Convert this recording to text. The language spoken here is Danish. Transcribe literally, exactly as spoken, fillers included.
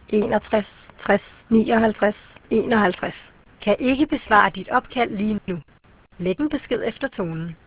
enogtres, tres, nioghalvtreds, enoghalvtreds. Kan ikke besvare dit opkald lige nu. Læg en besked efter tonen.